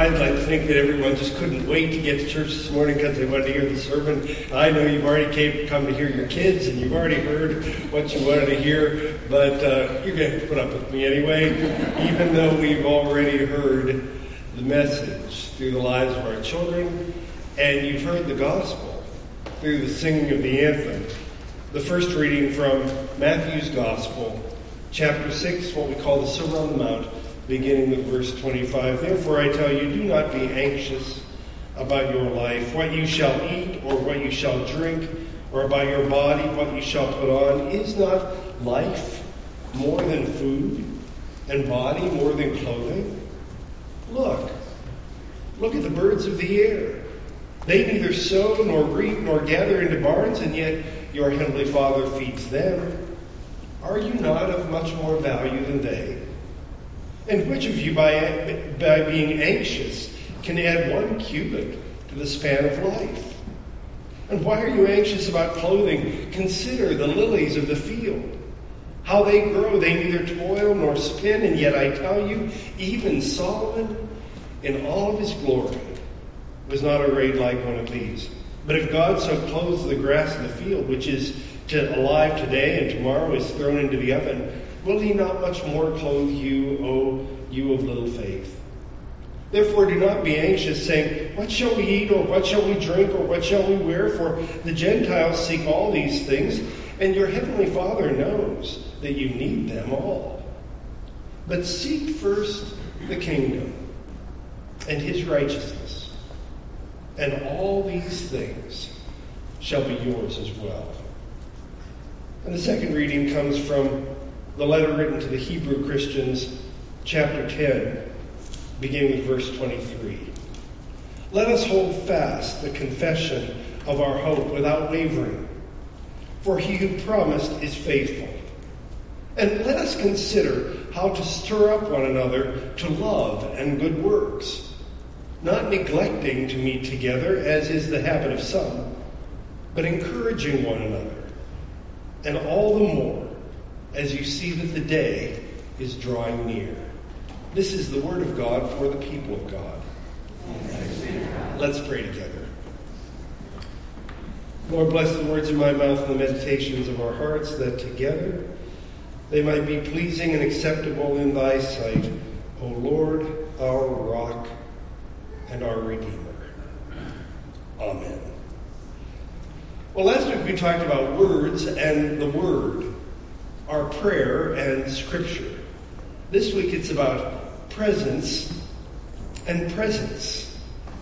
I'd like to think that everyone just couldn't wait to get to church this morning because they wanted to hear the sermon. I know you've already come to hear your kids, and you've already heard what you wanted to hear, but you're going to have to put up with me anyway, even though we've already heard the message through the lives of our children, and you've heard the gospel through the singing of the anthem. The first reading from Matthew's Gospel, chapter 6, what we call the Sermon on the Mount, beginning with verse 25. Therefore I tell you, do not be anxious about your life, what you shall eat or what you shall drink, or about your body, what you shall put on. Is not life more than food, and body more than clothing? Look at the birds of the air. They neither sow nor reap nor gather into barns, and yet your heavenly Father feeds them. Are you not of much more value than they? And which of you, by being anxious, can add 1 cubit to the span of life? And why are you anxious about clothing? Consider the lilies of the field, how they grow. They neither toil nor spin, and yet I tell you, even Solomon, in all of his glory, was not arrayed like one of these. But if God so clothes the grass of the field, which is alive today and tomorrow is thrown into the oven, will he not much more clothe you, O you of little faith? Therefore do not be anxious, saying, what shall we eat, or what shall we drink, or what shall we wear? For the Gentiles seek all these things, and your heavenly Father knows that you need them all. But seek first the kingdom and his righteousness, and all these things shall be yours as well. And the second reading comes from the letter written to the Hebrew Christians, chapter 10, beginning with verse 23. Let us hold fast the confession of our hope without wavering, for he who promised is faithful. And let us consider how to stir up one another to love and good works, not neglecting to meet together, as is the habit of some, but encouraging one another, and all the more as you see that the day is drawing near. This is the word of God for the people of God. Let's pray together. Lord, bless the words of my mouth and the meditations of our hearts, that together they might be pleasing and acceptable in thy sight, O Lord, our rock and our Redeemer. Amen. Well, last week we talked about words and the Word, our prayer and Scripture. This week it's about presence and presence.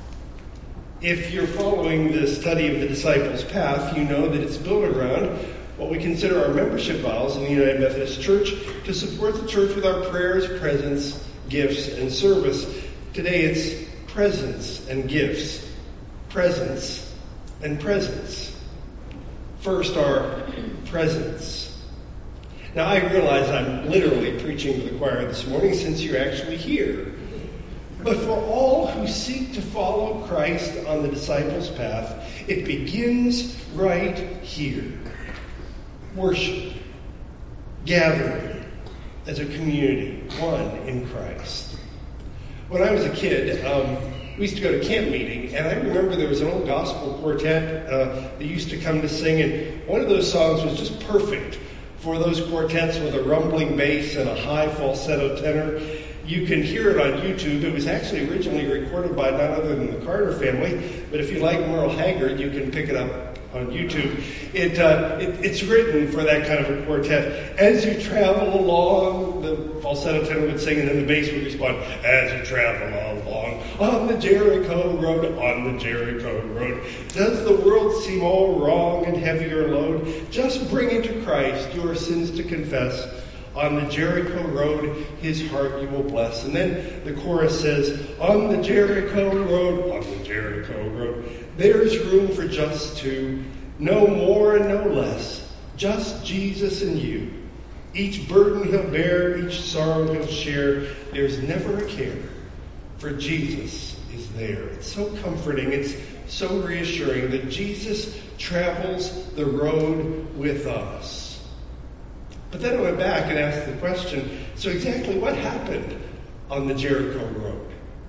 If you're following the study of the disciples' path, you know that it's built around what we consider our membership vows in the United Methodist Church to support the church with our prayers, presence, gifts, and service. Today it's presence and gifts, presence and presence. First, our presence. Now, I realize I'm literally preaching to the choir this morning since you're actually here. But for all who seek to follow Christ on the disciples' path, it begins right here. Worship. Gathering as a community, one in Christ. When I was a kid, we used to go to camp meeting, and I remember there was an old gospel quartet that used to come to sing, and one of those songs was just perfect for those quartets with a rumbling bass and a high falsetto tenor. You can hear it on YouTube. It was actually originally recorded by none other than the Carter family, but if you like Merle Haggard, you can pick it up on YouTube. It's written for that kind of a quartet. As you travel along, the falsetto tenor would sing, and then the bass would respond, as you travel along, on the Jericho Road, on the Jericho Road. Does the world seem all wrong and heavy your load? Just bring into Christ your sins to confess. On the Jericho Road, his heart you will bless. And then the chorus says, on the Jericho Road, on the Jericho Road, there's room for just two, no more and no less, just Jesus and you. Each burden he'll bear, each sorrow he'll share. There's never a care, for Jesus is there. It's so comforting, it's so reassuring that Jesus travels the road with us. But then I went back and asked the question, so exactly what happened on the Jericho Road?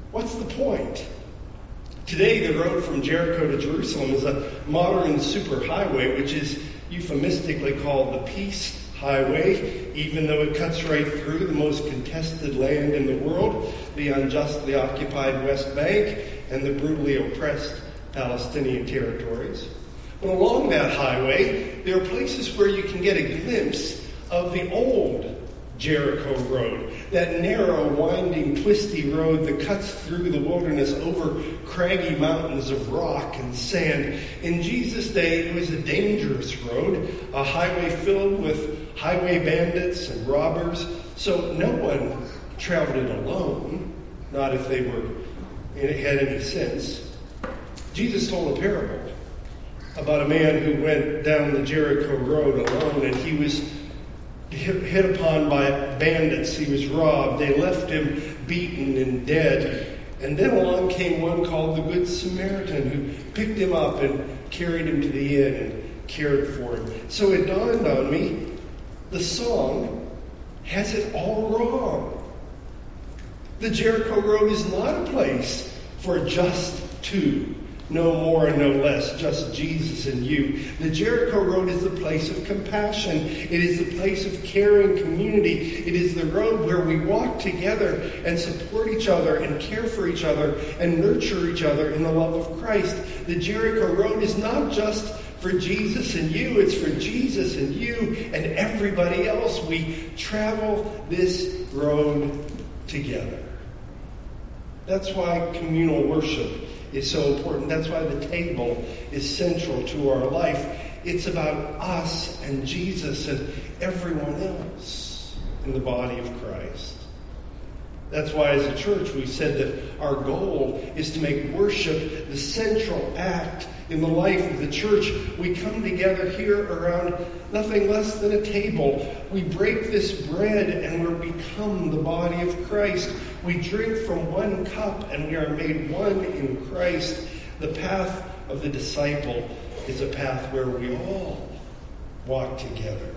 What's the point? Today, the road from Jericho to Jerusalem is a modern superhighway, which is euphemistically called the Peace Highway, even though it cuts right through the most contested land in the world, the unjustly occupied West Bank and the brutally oppressed Palestinian territories. But along that highway, there are places where you can get a glimpse of the old Jericho Road, that narrow, winding, twisty road that cuts through the wilderness over craggy mountains of rock and sand. In Jesus' day, it was a dangerous road, a highway filled with highway bandits and robbers, so no one traveled it alone, not if they had any sense. Jesus told a parable about a man who went down the Jericho Road alone, and he was hit upon by bandits. He was robbed. They left him beaten and dead. And then along came one called the Good Samaritan, who picked him up and carried him to the inn and cared for him. So it dawned on me, the song has it all wrong. The Jericho Road is not a place for just two. No more and no less, just Jesus and you. The Jericho Road is the place of compassion. It is the place of caring community. It is the road where we walk together and support each other and care for each other and nurture each other in the love of Christ. The Jericho Road is not just for Jesus and you, it's for Jesus and you and everybody else. We travel this road together. That's why communal worship is so important. That's why the table is central to our life. It's about us and Jesus and everyone else in the body of Christ. That's why as a church we said that our goal is to make worship the central act in the life of the church. We come together here around nothing less than a table. We break this bread and we become the body of Christ. We drink from one cup and we are made one in Christ. The path of the disciple is a path where we all walk together.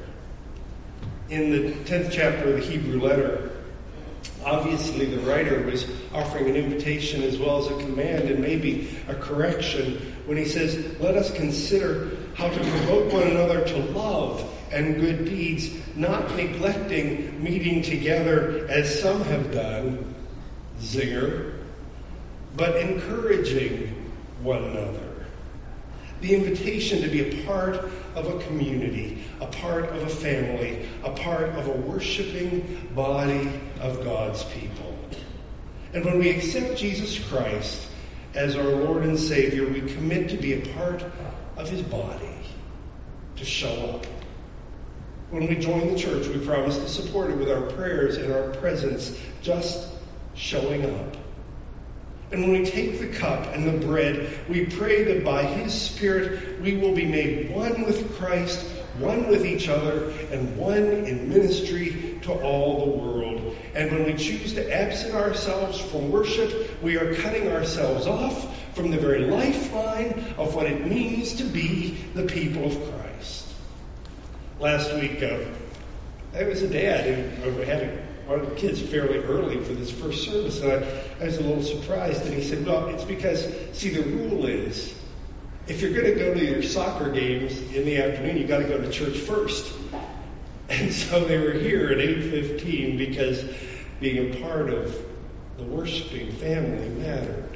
In the 10th chapter of the Hebrew letter, obviously the writer was offering an invitation as well as a command and maybe a correction when he says, let us consider how to provoke one another to love and good deeds, not neglecting meeting together as some have done, zinger, but encouraging one another. The invitation to be a part of a community, a part of a family, a part of a worshiping body of God's people. And when we accept Jesus Christ as our Lord and Savior, we commit to be a part of His body, to show up. When we join the church, we promise to support it with our prayers and our presence, just showing up. And when we take the cup and the bread, we pray that by His Spirit we will be made one with Christ, one with each other, and one in ministry to all the world. And when we choose to absent ourselves from worship, we are cutting ourselves off from the very lifeline of what it means to be the people of Christ. Last week, I was a dad who had one of the kids fairly early for this first service, and I was a little surprised. And he said, well, it's because, see, the rule is, if you're going to go to your soccer games in the afternoon, you got to go to church first. And so they were here at 8:15 because being a part of the worshiping family mattered.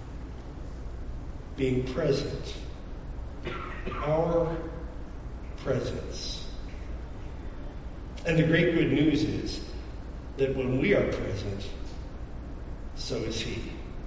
Being present. Our presence. And the great good news is that when we are present, so is He.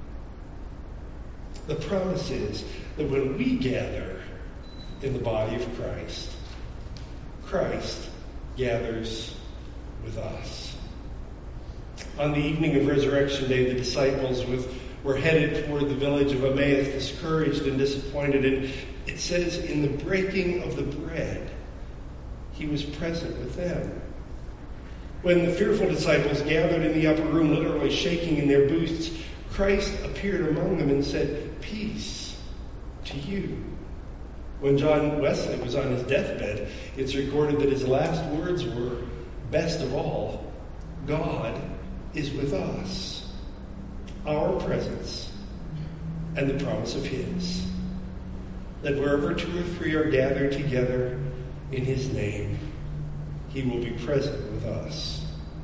The promise is that when we gather in the body of Christ, Christ gathers with us. On the evening of Resurrection Day, the disciples were headed toward the village of Emmaus, discouraged and disappointed. And it says, in the breaking of the bread, He was present with them. When the fearful disciples gathered in the upper room, literally shaking in their boots, Christ appeared among them and said, peace to you. When John Wesley was on his deathbed, it's recorded that his last words were, best of all, God is with us. our presence and the promise of his. That wherever 2 or 3 are gathered together in his name, he will be present with us.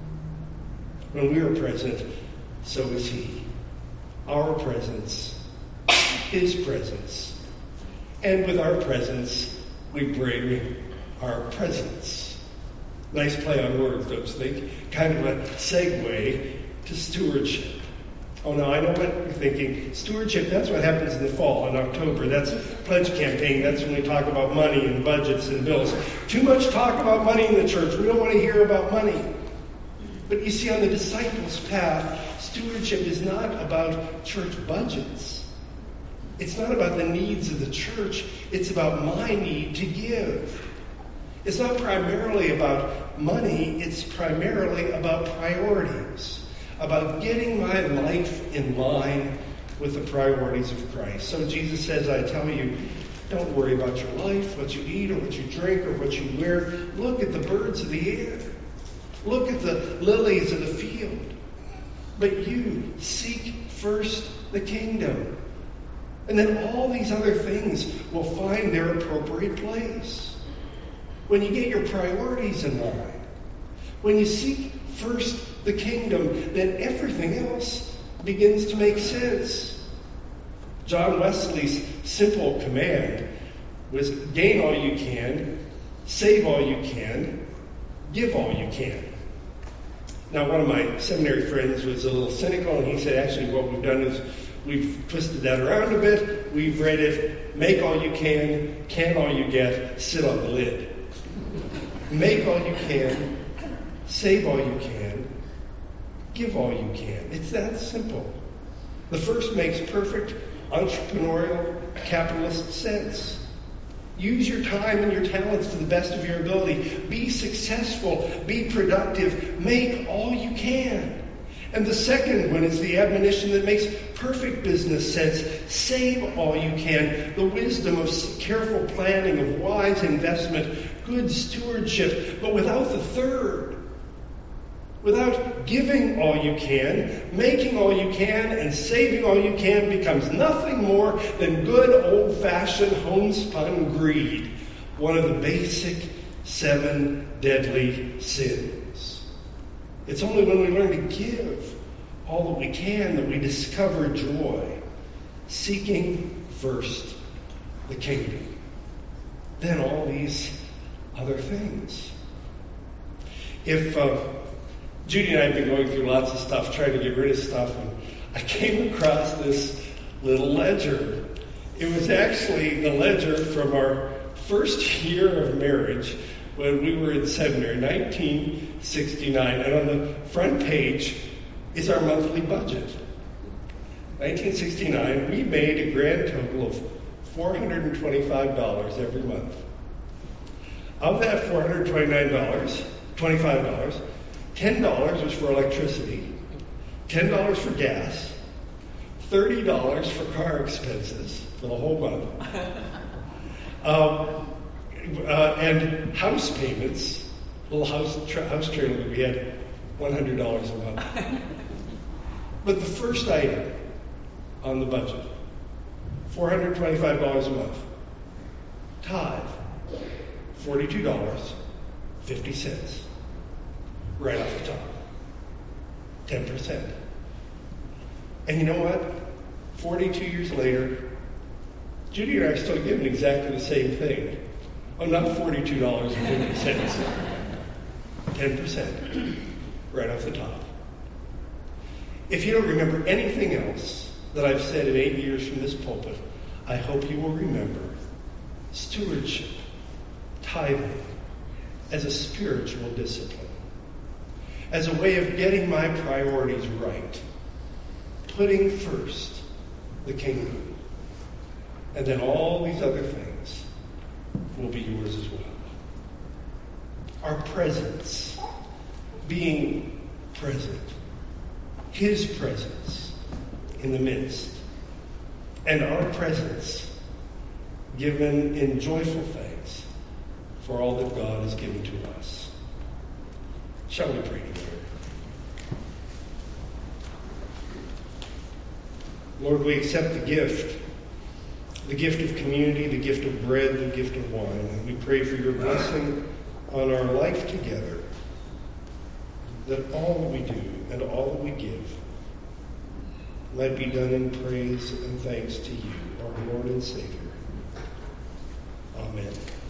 When we are present, so is he. Our presence, his presence. And with our presence, we bring our presence. Nice play on words, don't you think? Kind of a segue to stewardship. Oh, no, I know what you're thinking. Stewardship, that's what happens in the fall, in October. That's pledge campaign. That's when we talk about money and budgets and bills. Too much talk about money in the church. We don't want to hear about money. But you see, on the disciples' path, stewardship is not about church budgets. It's not about the needs of the church. It's about my need to give. It's not primarily about money. It's primarily about priorities. About getting my life in line with the priorities of Christ. So Jesus says, I tell you, don't worry about your life, what you eat or what you drink or what you wear. Look at the birds of the air. Look at the lilies of the field. But you seek first the kingdom. And then all these other things will find their appropriate place. When you get your priorities in line, when you seek first the kingdom, then everything else begins to make sense. John Wesley's simple command was gain all you can, save all you can, give all you can. Now, one of my seminary friends was a little cynical, and he said, actually, what we've done is we've twisted that around a bit. We've read it, make all you can all you get, sit on the lid. Make all you can, save all you can, give all you can. It's that simple. The first makes perfect entrepreneurial capitalist sense. Use your time and your talents to the best of your ability. Be successful. Be productive. Make all you can. And the second one is the admonition that makes perfect business sense. Save all you can. The wisdom of careful planning, of wise investment, good stewardship. But without the third, without giving all you can, making all you can, and saving all you can becomes nothing more than good old-fashioned homespun greed, one of the basic 7 deadly sins. It's only when we learn to give all that we can that we discover joy, seeking first the kingdom. Then all these other things. If Judy and I have been going through lots of stuff, trying to get rid of stuff, and I came across this little ledger. It was actually the ledger from our first year of marriage when we were in seminary, 1969. And on the front page is our monthly budget. 1969, we made a grand total of $425 every month. Of that $425, $10 was for electricity, $10 for gas, $30 for car expenses for the whole month, and house payments. Little house trailer that we had, $100 a month. But the first item on the budget, $425 a month, tithe, $42.50. Right off the top. 10%. And you know what? 42 years later, Judy and I are still giving exactly the same thing. Oh, not $42.50. 10%. Right off the top. If you don't remember anything else that I've said in 8 years from this pulpit, I hope you will remember stewardship, tithing, as a spiritual discipline. As a way of getting my priorities right. Putting first the kingdom. And then all these other things will be yours as well. Our presence. Being present. His presence in the midst. And our presence given in joyful thanks for all that God has given to us. Shall we pray together? Lord, we accept the gift of community, the gift of bread, the gift of wine. And we pray for your blessing on our life together, that all that we do and all that we give might be done in praise and thanks to you, our Lord and Savior. Amen.